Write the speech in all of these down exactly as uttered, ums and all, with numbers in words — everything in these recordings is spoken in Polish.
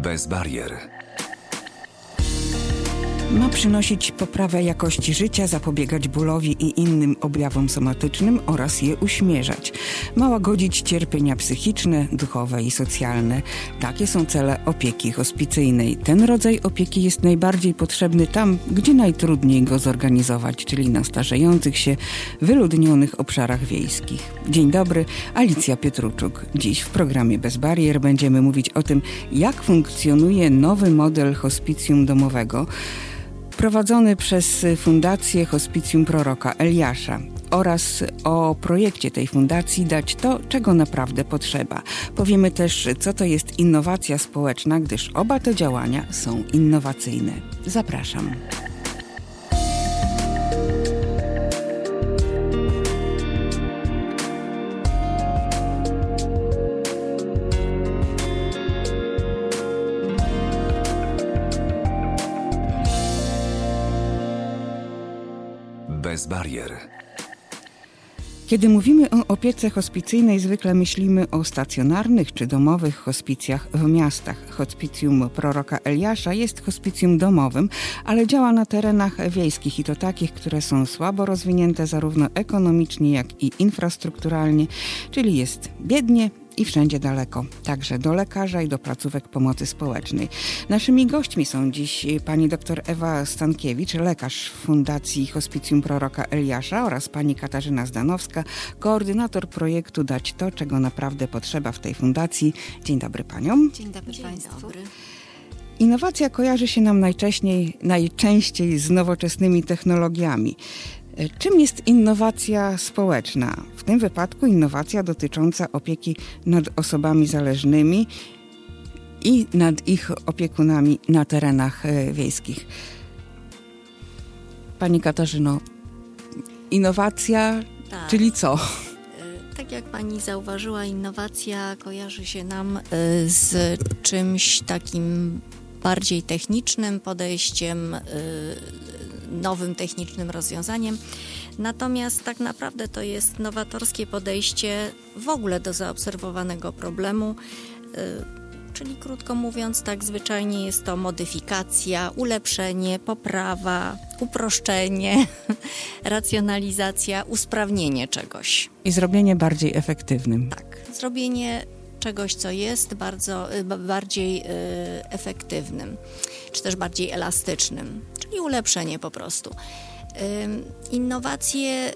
Bez barier. Ma przynosić poprawę jakości życia, zapobiegać bólowi i innym objawom somatycznym oraz je uśmierzać. Ma łagodzić cierpienia psychiczne, duchowe i socjalne. Takie są cele opieki hospicyjnej. Ten rodzaj opieki jest najbardziej potrzebny tam, gdzie najtrudniej go zorganizować, czyli na starzejących się, wyludnionych obszarach wiejskich. Dzień dobry, Alicja Pietruczuk. Dziś w programie Bez barier będziemy mówić o tym, jak funkcjonuje nowy model hospicjum domowego, prowadzony przez Fundację Hospicjum Proroka Eliasza, oraz o projekcie tej fundacji Dać to, czego naprawdę potrzeba. Powiemy też, co to jest innowacja społeczna, gdyż oba te działania są innowacyjne. Zapraszam. Bez barier. Kiedy mówimy o opiece hospicyjnej, zwykle myślimy o stacjonarnych czy domowych hospicjach w miastach. Hospicjum Proroka Eliasza jest hospicjum domowym, ale działa na terenach wiejskich i to takich, które są słabo rozwinięte zarówno ekonomicznie, jak i infrastrukturalnie, czyli jest biednie i wszędzie daleko, także do lekarza i do placówek pomocy społecznej. Naszymi gośćmi są dziś pani dr Ewa Stankiewicz, lekarz Fundacji Hospicjum Proroka Eliasza, oraz pani Katarzyna Zdanowska, koordynator projektu Dać to, czego naprawdę potrzeba w tej fundacji. Dzień dobry paniom. Dzień dobry Dzień państwu. Dobry. Innowacja kojarzy się nam najczęściej, najczęściej z nowoczesnymi technologiami. Czym jest innowacja społeczna? W tym wypadku innowacja dotycząca opieki nad osobami zależnymi i nad ich opiekunami na terenach wiejskich. Pani Katarzyno, innowacja, tak. Czyli co? Tak jak pani zauważyła, innowacja kojarzy się nam z czymś takim bardziej technicznym podejściem, nowym technicznym rozwiązaniem. Natomiast tak naprawdę to jest nowatorskie podejście w ogóle do zaobserwowanego problemu, czyli krótko mówiąc, tak zwyczajnie jest to modyfikacja, ulepszenie, poprawa, uproszczenie, racjonalizacja, usprawnienie czegoś. I zrobienie bardziej efektywnym. Tak, zrobienie czegoś, co jest bardzo, bardziej efektywnym, czy też bardziej elastycznym, czyli ulepszenie po prostu. Innowacje,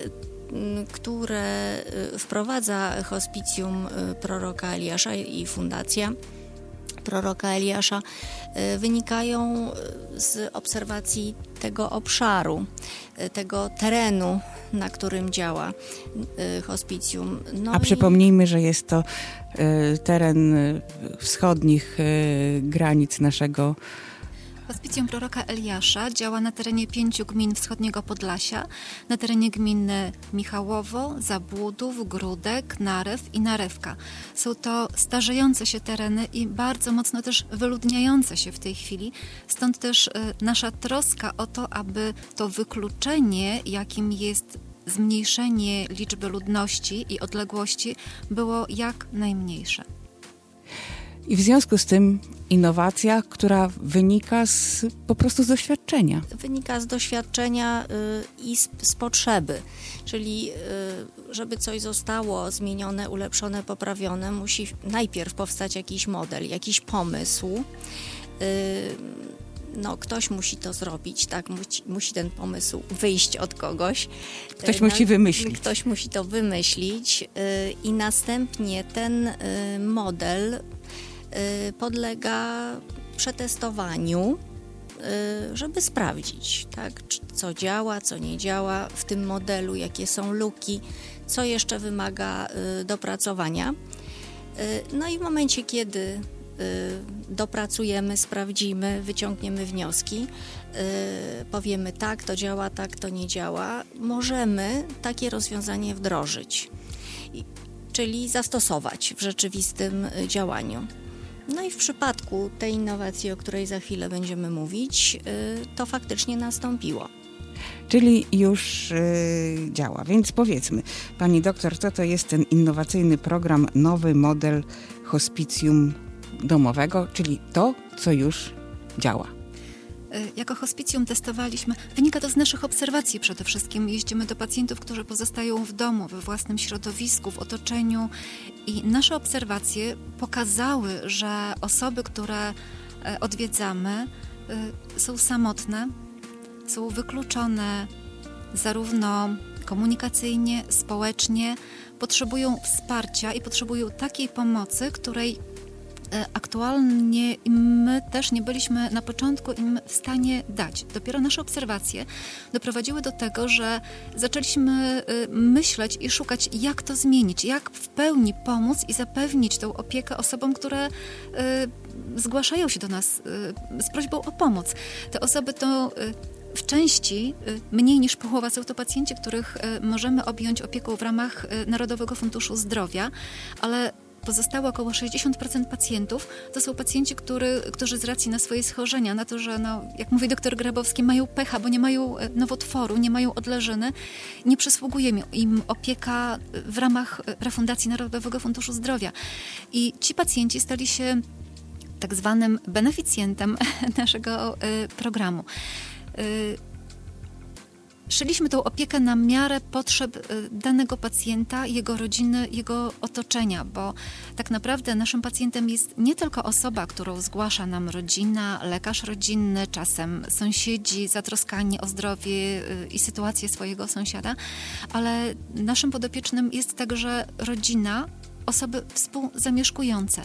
które wprowadza Hospicjum Proroka Eliasza i Fundacja Proroka Eliasza, wynikają z obserwacji tego obszaru, tego terenu, na którym działa hospicjum. No A przypomnijmy, że jest to y, teren wschodnich y, granic naszego. Hospicjum Proroka Eliasza działa na terenie pięciu gmin wschodniego Podlasia, na terenie gminy Michałowo, Zabłudów, Gródek, Narew i Narewka. Są to starzejące się tereny i bardzo mocno też wyludniające się w tej chwili. Stąd też y, nasza troska o to, aby to wykluczenie, jakim jest zmniejszenie liczby ludności i odległości, było jak najmniejsze. I w związku z tym innowacja, która wynika z, po prostu z doświadczenia. Wynika z doświadczenia y, i z, z potrzeby. Czyli y, żeby coś zostało zmienione, ulepszone, poprawione, musi najpierw powstać jakiś model, jakiś pomysł. Y, no, ktoś musi to zrobić, tak? Musi, musi ten pomysł wyjść od kogoś. Ktoś Na, musi wymyślić. Ktoś musi to wymyślić y, i następnie ten y, model podlega przetestowaniu, żeby sprawdzić, tak, co działa, co nie działa w tym modelu, jakie są luki, co jeszcze wymaga dopracowania. No i w momencie, kiedy dopracujemy, sprawdzimy, wyciągniemy wnioski, powiemy tak, to działa, tak, to nie działa, możemy takie rozwiązanie wdrożyć, czyli zastosować w rzeczywistym działaniu. No i w przypadku tej innowacji, o której za chwilę będziemy mówić, to faktycznie nastąpiło. Czyli już yy, działa. Więc powiedzmy, pani doktor, co to jest ten innowacyjny program, nowy model hospicjum domowego, czyli to, co już działa. Jako hospicjum testowaliśmy, wynika to z naszych obserwacji przede wszystkim. Jeździmy do pacjentów, którzy pozostają w domu, we własnym środowisku, w otoczeniu i nasze obserwacje pokazały, że osoby, które odwiedzamy, są samotne, są wykluczone zarówno komunikacyjnie, społecznie, potrzebują wsparcia i potrzebują takiej pomocy, której aktualnie my też nie byliśmy na początku im w stanie dać. Dopiero nasze obserwacje doprowadziły do tego, że zaczęliśmy myśleć i szukać, jak to zmienić, jak w pełni pomóc i zapewnić tą opiekę osobom, które zgłaszają się do nas z prośbą o pomoc. Te osoby to w części mniej niż połowa są to pacjenci, których możemy objąć opieką w ramach Narodowego Funduszu Zdrowia, ale pozostałe około sześćdziesiąt procent pacjentów to są pacjenci, który, którzy z racji na swoje schorzenia, na to, że no, jak mówi doktor Grabowski, mają pecha, bo nie mają nowotworu, nie mają odleżyny, nie przysługuje im opieka w ramach refundacji Narodowego Funduszu Zdrowia. I ci pacjenci stali się tak zwanym beneficjentem naszego programu. Szyliśmy tą opiekę na miarę potrzeb danego pacjenta, jego rodziny, jego otoczenia, bo tak naprawdę naszym pacjentem jest nie tylko osoba, którą zgłasza nam rodzina, lekarz rodzinny, czasem sąsiedzi zatroskani o zdrowie i sytuację swojego sąsiada, ale naszym podopiecznym jest także rodzina, osoby współzamieszkujące.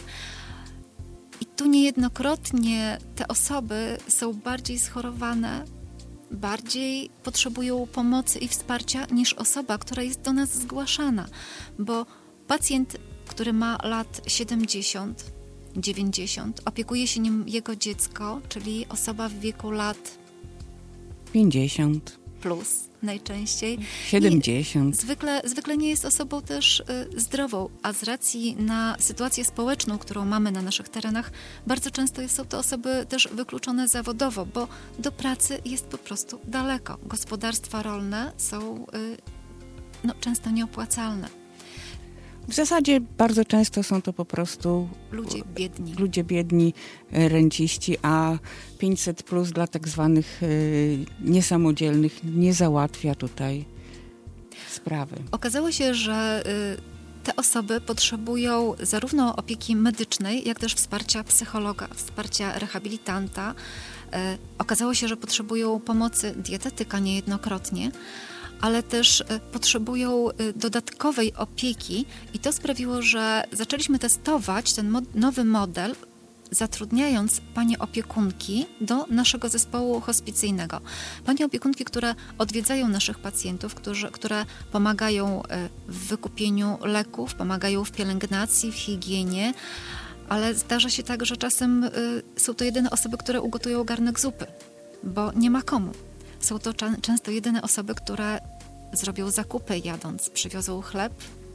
I tu niejednokrotnie te osoby są bardziej schorowane, bardziej potrzebują pomocy i wsparcia niż osoba, która jest do nas zgłaszana, bo pacjent, który ma lat siedemdziesiąt, dziewięćdziesiąt, opiekuje się nim jego dziecko, czyli osoba w wieku lat pięćdziesiąt plus najczęściej. siedemdziesiąt. I zwykle, zwykle nie jest osobą też y, zdrową, a z racji na sytuację społeczną, którą mamy na naszych terenach, bardzo często są to osoby też wykluczone zawodowo, bo do pracy jest po prostu daleko. Gospodarstwa rolne są y, no, często nieopłacalne. W zasadzie bardzo często są to po prostu ludzie biedni. Ludzie biedni, renciści, a pięćset plus dla tak zwanych y, niesamodzielnych nie załatwia tutaj sprawy. Okazało się, że y, te osoby potrzebują zarówno opieki medycznej, jak też wsparcia psychologa, wsparcia rehabilitanta. Y, okazało się, że potrzebują pomocy dietetyka niejednokrotnie, ale też potrzebują dodatkowej opieki i to sprawiło, że zaczęliśmy testować ten mo- nowy model, zatrudniając panie opiekunki do naszego zespołu hospicyjnego. Panie opiekunki, które odwiedzają naszych pacjentów, którzy, które pomagają w wykupieniu leków, pomagają w pielęgnacji, w higienie, ale zdarza się tak, że czasem y, są to jedyne osoby, które ugotują garnek zupy, bo nie ma komu. Są to cza- często jedyne osoby, które zrobią zakupy jadąc, przywiozą chleb.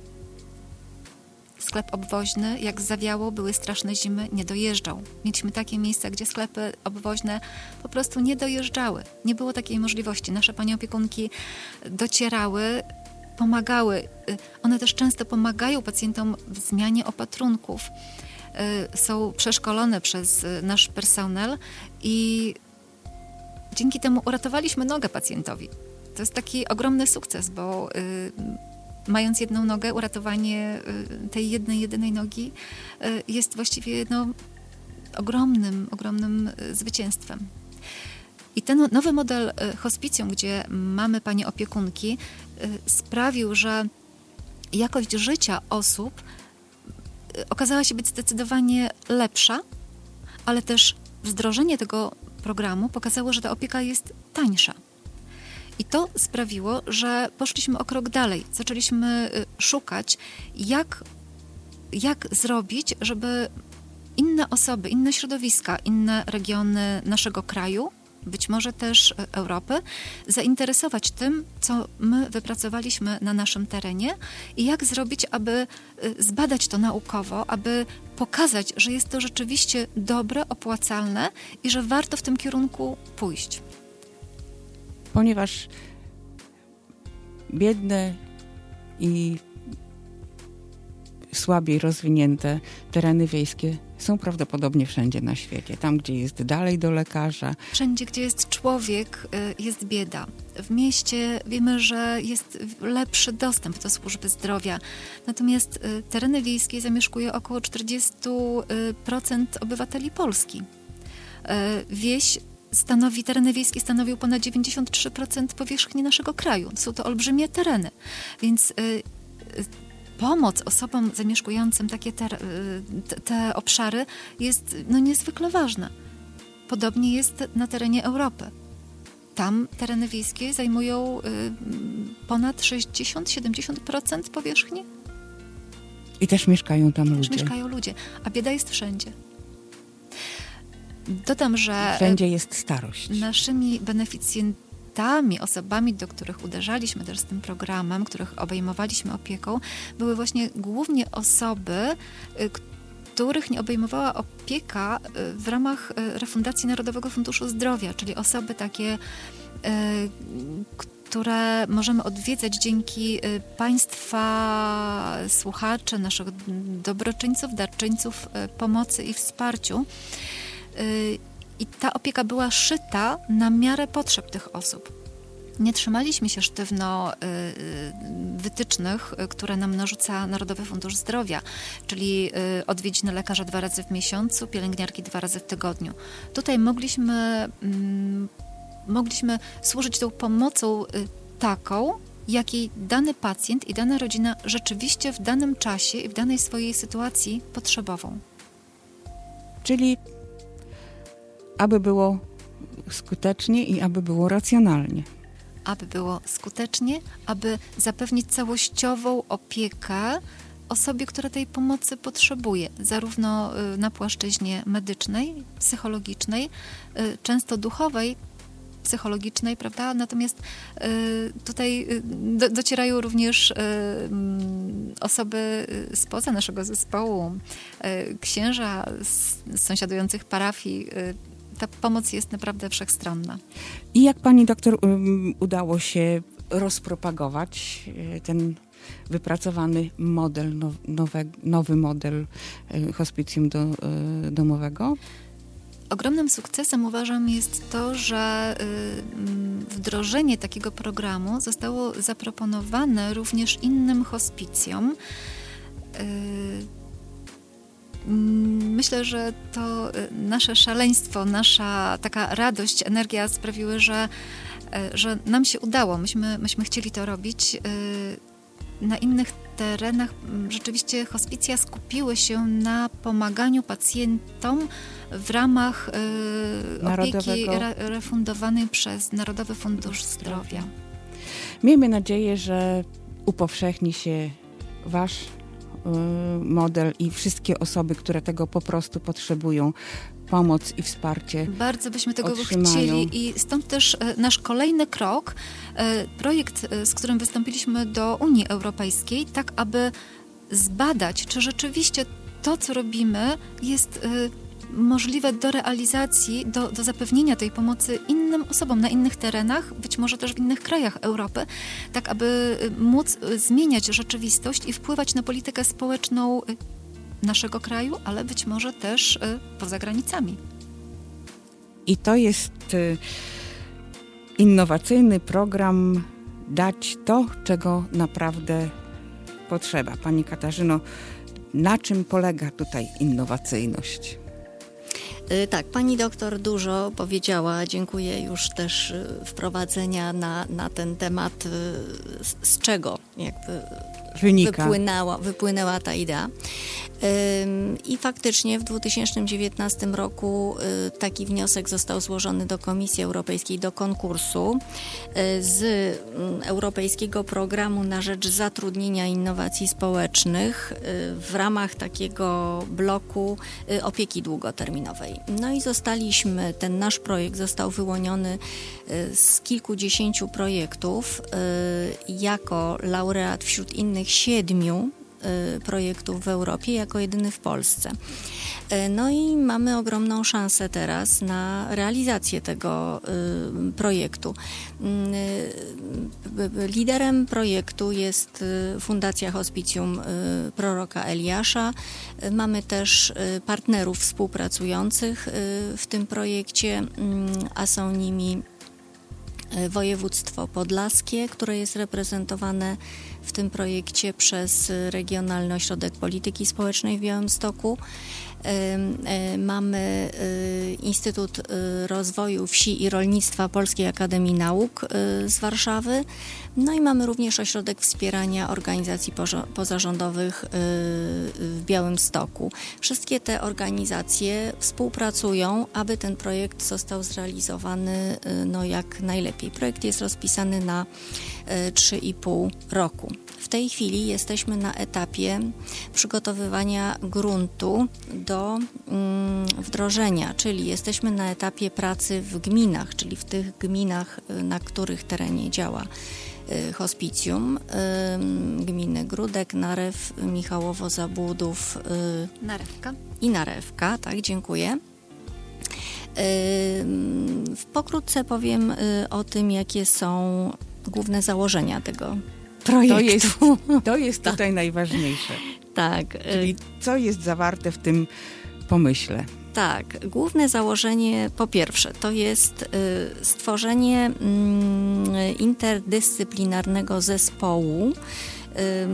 Sklep obwoźny, jak zawiało, były straszne zimy, nie dojeżdżał. Mieliśmy takie miejsca, gdzie sklepy obwoźne po prostu nie dojeżdżały. Nie było takiej możliwości. Nasze panie opiekunki docierały, pomagały. One też często pomagają pacjentom w zmianie opatrunków. Są przeszkolone przez nasz personel i dzięki temu uratowaliśmy nogę pacjentowi. To jest taki ogromny sukces, bo y, mając jedną nogę, uratowanie y, tej jednej, jedynej nogi y, jest właściwie no, ogromnym, ogromnym y, zwycięstwem. I ten nowy model y, hospicjum, gdzie mamy panie opiekunki, y, sprawił, że jakość życia osób y, okazała się być zdecydowanie lepsza, ale też wdrożenie tego programu pokazało, że ta opieka jest tańsza. I to sprawiło, że poszliśmy o krok dalej. Zaczęliśmy szukać, jak, jak zrobić, żeby inne osoby, inne środowiska, inne regiony naszego kraju, być może też Europy, zainteresować tym, co my wypracowaliśmy na naszym terenie i jak zrobić, aby zbadać to naukowo, aby pokazać, że jest to rzeczywiście dobre, opłacalne i że warto w tym kierunku pójść. Ponieważ biedne i słabiej rozwinięte tereny wiejskie są prawdopodobnie wszędzie na świecie. Tam, gdzie jest dalej do lekarza. Wszędzie, gdzie jest człowiek, jest bieda. W mieście wiemy, że jest lepszy dostęp do służby zdrowia. Natomiast tereny wiejskie zamieszkuje około czterdzieści procent obywateli Polski. Wieś stanowi, tereny wiejskie stanowią ponad dziewięćdziesiąt trzy procent powierzchni naszego kraju. Są to olbrzymie tereny, więc pomoc osobom zamieszkującym takie te, te, te obszary jest no, niezwykle ważna. Podobnie jest na terenie Europy. Tam tereny wiejskie zajmują y, ponad sześćdziesiąt do siedemdziesięciu procent powierzchni. I też mieszkają tam też ludzie. mieszkają ludzie, a bieda jest wszędzie. Dodam, że wszędzie jest starość. Naszymi beneficjentami, osobami, do których uderzaliśmy też z tym programem, których obejmowaliśmy opieką, były właśnie głównie osoby, których nie obejmowała opieka w ramach refundacji Narodowego Funduszu Zdrowia, czyli osoby takie, które możemy odwiedzać dzięki Państwa słuchaczy, naszych dobroczyńców, darczyńców pomocy i wsparciu. I ta opieka była szyta na miarę potrzeb tych osób. Nie trzymaliśmy się sztywno wytycznych, które nam narzuca Narodowy Fundusz Zdrowia, czyli odwiedziny lekarza dwa razy w miesiącu, pielęgniarki dwa razy w tygodniu. Tutaj mogliśmy, mogliśmy służyć tą pomocą taką, jakiej dany pacjent i dana rodzina rzeczywiście w danym czasie i w danej swojej sytuacji potrzebował. Czyli aby było skutecznie i aby było racjonalnie. Aby było skutecznie, aby zapewnić całościową opiekę osobie, która tej pomocy potrzebuje, zarówno na płaszczyźnie medycznej, psychologicznej, często duchowej, psychologicznej, prawda? Natomiast tutaj do, docierają również osoby spoza naszego zespołu, księża z, z sąsiadujących parafii. Ta pomoc jest naprawdę wszechstronna. I jak pani doktor um, udało się rozpropagować ten wypracowany model, now, nowe, nowy model hospicjum do, domowego? Ogromnym sukcesem uważam jest to, że wdrożenie takiego programu zostało zaproponowane również innym hospicjom. Myślę, że to nasze szaleństwo, nasza taka radość, energia sprawiły, że, że nam się udało. Myśmy, myśmy chcieli to robić. Na innych terenach rzeczywiście hospicja skupiły się na pomaganiu pacjentom w ramach opieki re, refundowanej przez Narodowy Fundusz Zdrowia. Miejmy nadzieję, że upowszechni się wasz model i wszystkie osoby, które tego po prostu potrzebują, pomoc i wsparcie Bardzo byśmy tego otrzymają. chcieli i stąd też nasz kolejny krok, projekt, z którym wystąpiliśmy do Unii Europejskiej, tak aby zbadać, czy rzeczywiście to, co robimy, jest możliwe do realizacji, do, do zapewnienia tej pomocy innym osobom na innych terenach, być może też w innych krajach Europy, tak aby móc zmieniać rzeczywistość i wpływać na politykę społeczną naszego kraju, ale być może też poza granicami. I to jest innowacyjny program Dać to, czego naprawdę potrzeba. Pani Katarzyno, na czym polega tutaj innowacyjność? Tak, pani doktor dużo powiedziała. Dziękuję już też wprowadzenia na, na ten temat, z, z czego jakby Wynika. Wypłynęła, wypłynęła ta idea. I faktycznie w dwa tysiące dziewiętnastym roku taki wniosek został złożony do Komisji Europejskiej do konkursu z Europejskiego Programu na rzecz Zatrudnienia i Innowacji Społecznych w ramach takiego bloku opieki długoterminowej. No i zostaliśmy, ten nasz projekt został wyłoniony z kilkudziesięciu projektów jako laureat wśród innych siedmiu projektów w Europie, jako jedyny w Polsce. No i mamy ogromną szansę teraz na realizację tego projektu. Liderem projektu jest Fundacja Hospicjum Proroka Eliasza. Mamy też partnerów współpracujących w tym projekcie, a są nimi województwo podlaskie, które jest reprezentowane w tym projekcie przez Regionalny Ośrodek Polityki Społecznej w Białymstoku. Mamy Instytut Rozwoju Wsi i Rolnictwa Polskiej Akademii Nauk z Warszawy. No i mamy również Ośrodek Wspierania Organizacji Pozarządowych w Białymstoku. Wszystkie te organizacje współpracują, aby ten projekt został zrealizowany no, jak najlepiej. Projekt jest rozpisany na trzy i pół roku. W tej chwili jesteśmy na etapie przygotowywania gruntu do mm, wdrożenia, czyli jesteśmy na etapie pracy w gminach, czyli w tych gminach, na których terenie działa y, hospicjum. Y, gminy Gródek, Narew, Michałowo, Zabłudów y, Narewka. i Narewka, tak, dziękuję. Y, pokrótce powiem y, o tym, jakie są główne założenia tego projektu. To jest, to jest tutaj najważniejsze. Tak. Czyli co jest zawarte w tym pomyśle? Tak. Główne założenie, po pierwsze, to jest y, stworzenie y, interdyscyplinarnego zespołu y,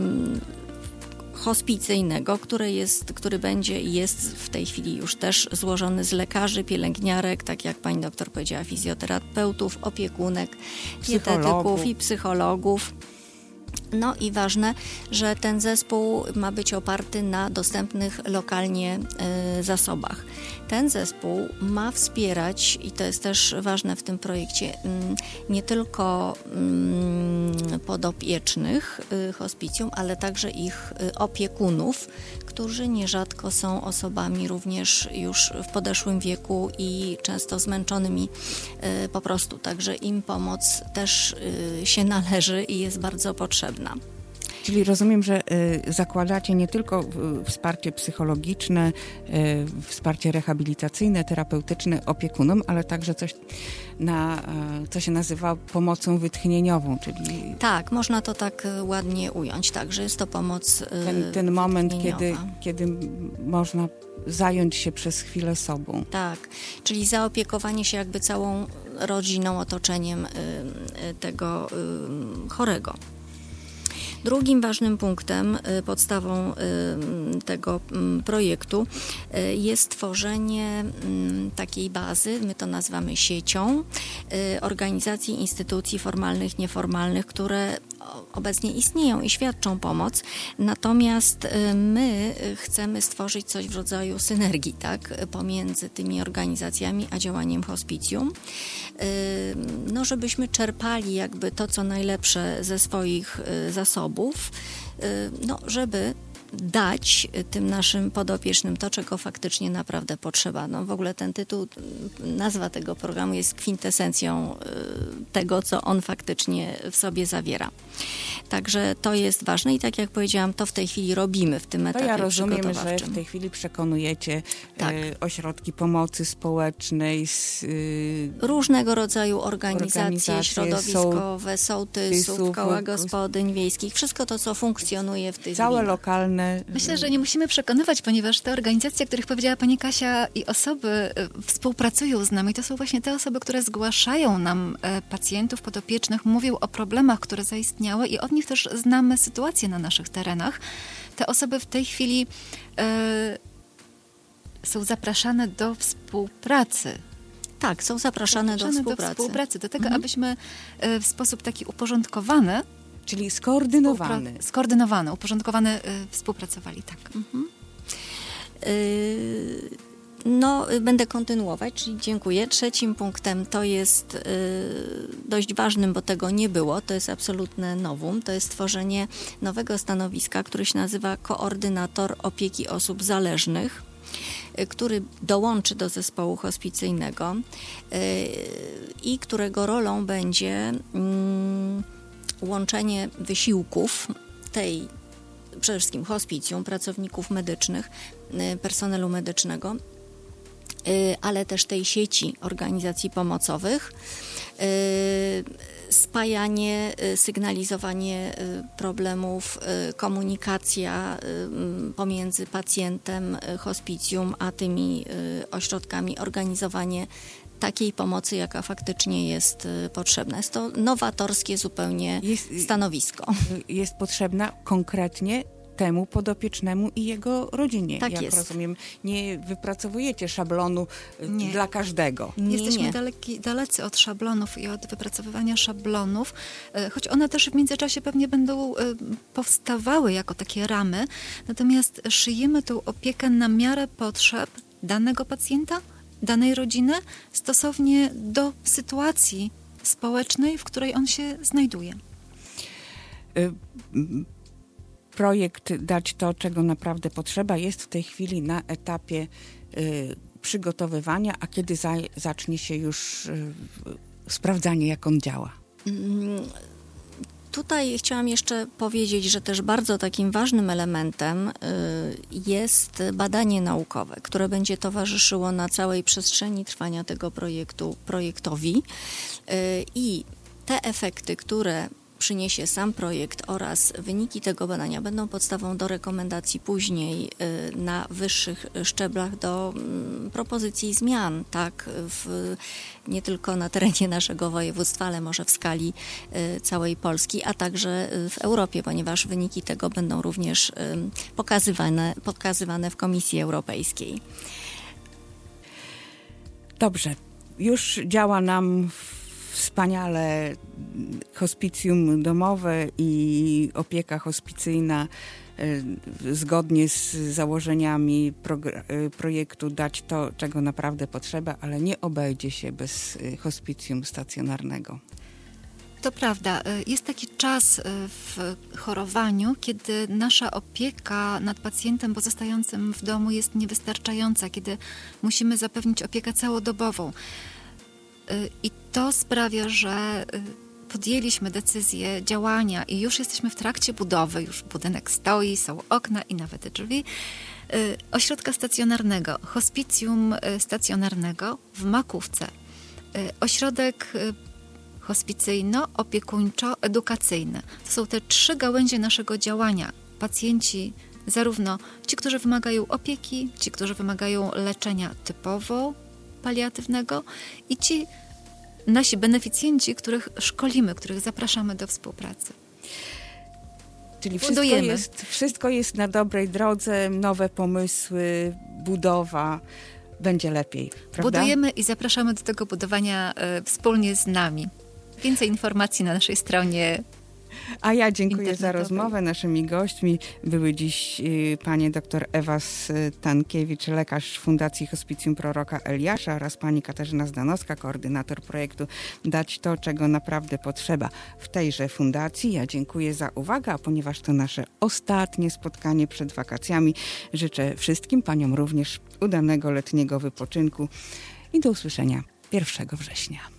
hospicyjnego, który jest, który będzie i jest w tej chwili już też złożony z lekarzy, pielęgniarek, tak jak pani doktor powiedziała, fizjoterapeutów, opiekunek, dietetyków i psychologów. No i ważne, że ten zespół ma być oparty na dostępnych lokalnie y, zasobach. Ten zespół ma wspierać, i to jest też ważne w tym projekcie, y, nie tylko y, podopiecznych y, hospicjum, ale także ich y, opiekunów, którzy nierzadko są osobami również już w podeszłym wieku i często zmęczonymi y, po prostu. Także im pomoc też y, się należy i jest bardzo potrzebna. Czyli rozumiem, że y, zakładacie nie tylko y, wsparcie psychologiczne, y, wsparcie rehabilitacyjne, terapeutyczne opiekunom, ale także coś, na, y, co się nazywa pomocą wytchnieniową, czyli... Tak, można to tak ładnie ująć, tak, że jest to pomoc y, Ten, ten moment, wytchnieniowa. kiedy, kiedy można zająć się przez chwilę sobą. Tak, czyli zaopiekowanie się jakby całą rodziną, otoczeniem y, y, tego y, chorego. Drugim ważnym punktem, podstawą tego projektu jest tworzenie takiej bazy, my to nazywamy siecią, organizacji, instytucji formalnych, nieformalnych, które obecnie istnieją i świadczą pomoc, natomiast my chcemy stworzyć coś w rodzaju synergii, tak, pomiędzy tymi organizacjami a działaniem hospicjum, no żebyśmy czerpali jakby to, co najlepsze ze swoich zasobów, no żeby dać tym naszym podopiecznym to, czego faktycznie naprawdę potrzeba. No w ogóle ten tytuł, nazwa tego programu jest kwintesencją tego, co on faktycznie w sobie zawiera. Także to jest ważne i tak jak powiedziałam, to w tej chwili robimy w tym etapie przygotowawczym. To ja rozumiem, że w tej chwili przekonujecie tak. e, ośrodki pomocy społecznej, z, y, różnego rodzaju organizacje, organizacje środowiskowe, sołtysów, koła gospodyń wiejskich, wszystko to, co funkcjonuje w tych całe gminach. lokalne. Myślę, że nie musimy przekonywać, ponieważ te organizacje, o których powiedziała pani Kasia, i osoby współpracują z nami. To są właśnie te osoby, które zgłaszają nam pacjentów podopiecznych, mówią o problemach, które zaistniały i od nich też znamy sytuację na naszych terenach. Te osoby w tej chwili e, są zapraszane do współpracy. Tak, są zapraszane, zapraszane do współpracy. do współpracy, do tego, mhm. abyśmy e, w sposób taki uporządkowany, czyli skoordynowany. Współpra- skoordynowany, uporządkowany y, współpracowali, tak. Mhm. Y- no, będę kontynuować, czyli dziękuję. Trzecim punktem to jest y- dość ważnym, bo tego nie było, to jest absolutne novum, to jest stworzenie nowego stanowiska, które się nazywa koordynator opieki osób zależnych, y- który dołączy do zespołu hospicyjnego y- i którego rolą będzie y- łączenie wysiłków tej przede wszystkim hospicjum, pracowników medycznych, personelu medycznego, ale też tej sieci organizacji pomocowych, spajanie, sygnalizowanie problemów, komunikacja pomiędzy pacjentem, hospicjum, a tymi ośrodkami, organizowanie takiej pomocy, jaka faktycznie jest potrzebna. Jest to nowatorskie zupełnie jest, stanowisko. Jest potrzebna konkretnie temu podopiecznemu i jego rodzinie. Tak Jak jest. rozumiem, nie wypracowujecie szablonu Nie. dla każdego. Nie, Jesteśmy nie. Daleki, dalecy od szablonów i od wypracowywania szablonów, choć one też w międzyczasie pewnie będą powstawały jako takie ramy, natomiast szyjemy tą opiekę na miarę potrzeb danego pacjenta, danej rodziny, stosownie do sytuacji społecznej, w której on się znajduje. Y- Projekt Dać to, czego naprawdę potrzeba, jest w tej chwili na etapie y, przygotowywania, a kiedy za, zacznie się już y, sprawdzanie, jak on działa? Mm, Tutaj chciałam jeszcze powiedzieć, że też bardzo takim ważnym elementem y, jest badanie naukowe, które będzie towarzyszyło na całej przestrzeni trwania tego projektu, projektowi y, i te efekty, które przyniesie sam projekt oraz wyniki tego badania będą podstawą do rekomendacji później y, na wyższych szczeblach do y, propozycji zmian, tak, w, nie tylko na terenie naszego województwa, ale może w skali y, całej Polski, a także w Europie, ponieważ wyniki tego będą również y, pokazywane, pokazywane w Komisji Europejskiej. Dobrze, już działa nam wspaniale hospicjum domowe i opieka hospicyjna y, zgodnie z założeniami progr- y, projektu Dać to, czego naprawdę potrzeba, ale nie obejdzie się bez y, hospicjum stacjonarnego. To prawda. Jest taki czas w chorowaniu, kiedy nasza opieka nad pacjentem pozostającym w domu jest niewystarczająca, kiedy musimy zapewnić opiekę całodobową. I to sprawia, że podjęliśmy decyzję działania i już jesteśmy w trakcie budowy, już budynek stoi, są okna i nawet drzwi, ośrodka stacjonarnego, hospicjum stacjonarnego w Makówce. Ośrodek hospicyjno-opiekuńczo-edukacyjny. To są te trzy gałęzie naszego działania. Pacjenci, zarówno ci, którzy wymagają opieki, ci, którzy wymagają leczenia typowo paliatywnego i ci nasi beneficjenci, których szkolimy, których zapraszamy do współpracy. Czyli wszystko jest, wszystko jest na dobrej drodze, nowe pomysły, budowa, będzie lepiej, prawda? Budujemy i zapraszamy do tego budowania y, wspólnie z nami. Więcej informacji na naszej stronie. A ja dziękuję za rozmowę. Naszymi gośćmi były dziś y, pani dr Ewa Stankiewicz, lekarz Fundacji Hospicjum Proroka Eliasza, oraz pani Katarzyna Zdanowska, koordynator projektu Dać to, czego naprawdę potrzeba w tejże fundacji. Ja dziękuję za uwagę, a ponieważ to nasze ostatnie spotkanie przed wakacjami, życzę wszystkim, paniom również, udanego letniego wypoczynku i do usłyszenia pierwszego września.